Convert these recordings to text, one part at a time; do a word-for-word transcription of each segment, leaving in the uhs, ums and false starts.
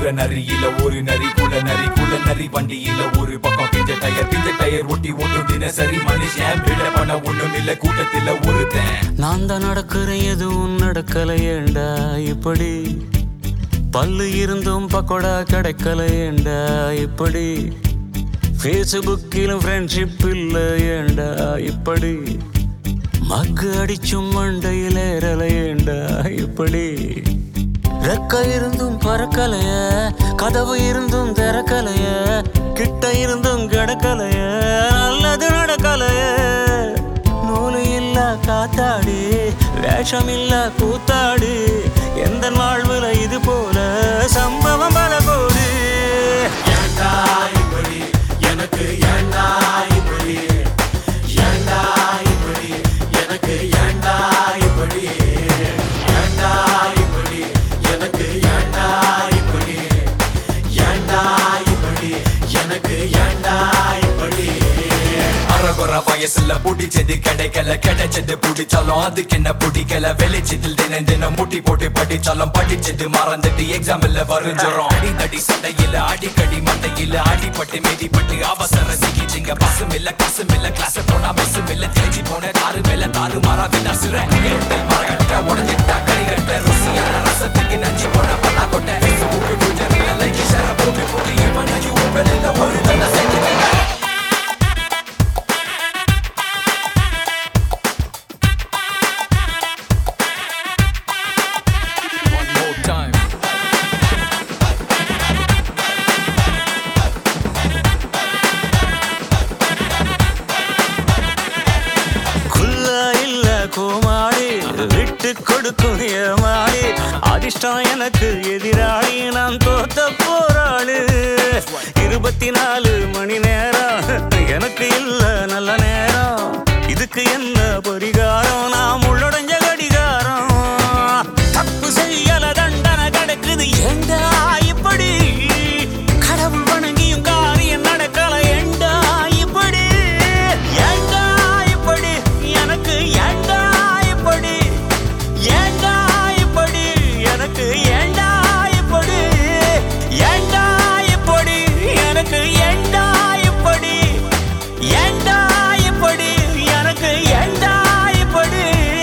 ஊர நரியில ஒரு நரி குல நரி குல நரி வண்டியில ஒரு பக்கம் பிஞ்ச டயர் பிஞ்ச டயர் ஒட்டி ஓட்டும் தினசரி மனுஷன் விட பண்ண ஒண்ணும் இல்ல கூட்டத்துல ஒருத்தன். நான் தான் நடக்கிறேன் எதுவும் நடக்கலையேண்டா இப்படி, பல்லு இருந்தும் பக்கோடா கிடைக்கலையேண்டா இப்படி, ஃபேஸ்புக்கிலும் ஃப்ரெண்ட்ஷிப் இல்லையேண்டா இப்படி, மக்கு அடிச்சும் மண்டையில் ஏறலையேண்டா இப்படி, ரெக்க இருந்தும் பறக்கலைய, கதவு இருந்தும் திறக்கலைய, கிட்ட இருந்தும் கிடக்கலைய, நல்லது நடக்கலைய, நூலு இல்ல காத்தாடி வேஷம் இல்ல கூத்தாடி, எந்த வாழ்வுல இது போல சம்பவம் பல கோடி. ஏண்டா இப்படி எனக்கு ஏண்டா இப்படி, ஏண்டா இப்படி எனக்கு ஏண்டா இப்படி, ஏண்டா இப்படி எனக்கு ஏண்டா இப்படி, ஏண்டா இப்படி எனக்கு ஏண்டா இப்படி. அரகுற வயசுல புடிச்சது கிடைக்கல, கிடைச்சது புடிச்சாலும் அதுக்கு என்ன பிடிக்கல, வெளிச்சத்தில் தினம் தினம் முட்டி போட்டு படிச்சாலும் படிச்சது மறந்துட்டு எக்ஸாம்ல வரைஞ்சோம். அடித்தடி சண்டையில அடிக்கடி மண்டையில அடிப்பட்டு மீதிப்பட்டு அவசர சிகிச்சைங்க, பசும் இல்ல காசும் இல்ல கிளாஸ் போனா மிஸ்ஸும் இல்ல, தெரிஞ்சு போன தாறு மேல தாறு மாறா வினாசுற மரகட்ட உடஞ்சிட்டா கரிகட்ட ருசியான ரசத்துக்கு நஞ்சு போன பண்ணா கொட்ட போட்டு போட்டு இவனையும் வெளியில ஒரு தந்த சேர்த்து. கோமாளி விட்டு கொடுக்கும் ஏமாளி, அதிர்ஷ்டம் எனக்கு எதிராளி, நான் தோத்த போராளி. இருபத்தி நாலு மணி நேரம் எனக்கு இல்ல நல்ல நேரம், இதுக்கு என்ன பரிகாரம், நான் உள்ளடைஞ்ச கடிகாரம், தப்பு செய்யல தண்டனை கிடைக்குது ஏண்டா இப்படி, கடவுள் வணங்கியும் காரியம் நடக்கல ஏண்டா இப்படி, ஏண்டா இப்படி எனக்கு ஏண்டா இப்படி, ஏண்டா இப்படி எனக்கு ஏண்டா இப்படி, ஏண்டா இப்படி எனக்கு ஏண்டா இப்படி, ஏண்டா இப்படி எனக்கு ஏண்டா இப்படி.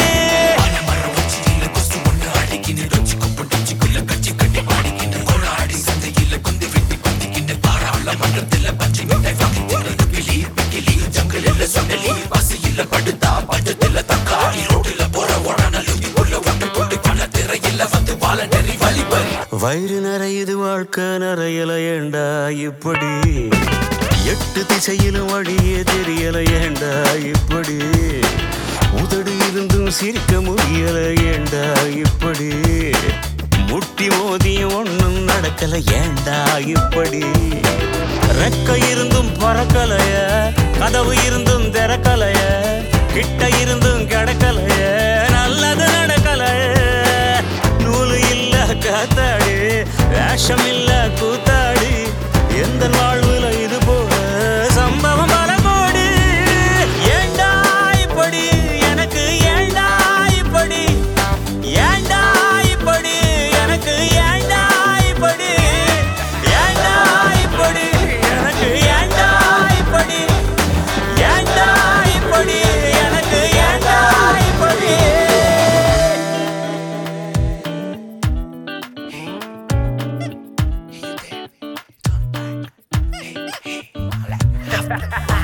வயிறு நிறையுது வாழ்க்கை நிறையல ஏண்டா இப்படி, எட்டு திசையிலும் வழியே தெரியல ஏண்டா இப்படி, உதடு இருந்தும் சிரிக்க முடியல ஏண்டா இப்படி, முட்டி மோதியும் ஒண்ணும் நடக்கல ஏண்டா இப்படி, ரெக்க இருந்தும் பறக்கலைய, கதவு இருந்தும் திறக்கலைய, கிட்ட இருந்தும் கிடக்கலைய, நல்லது நடக்கலைய, நூலு இல்ல காத்தாடி வேஷம் இல்ல கூத்தாடி, எந்த வாழ்வுல இது போல சம்பவம் பல கோடி. ஏண்டா இப்படி எனக்கு ஏண்டா இப்படி, ஏண்டா இப்படி எனக்கு ஏண்டா இப்படி, ஏண்டா இப்படி எனக்கு ஏண்டா இப்படி, ஏண்டா இப்படி எனக்கு ஏண்டா இப்படி. Ha ha ha!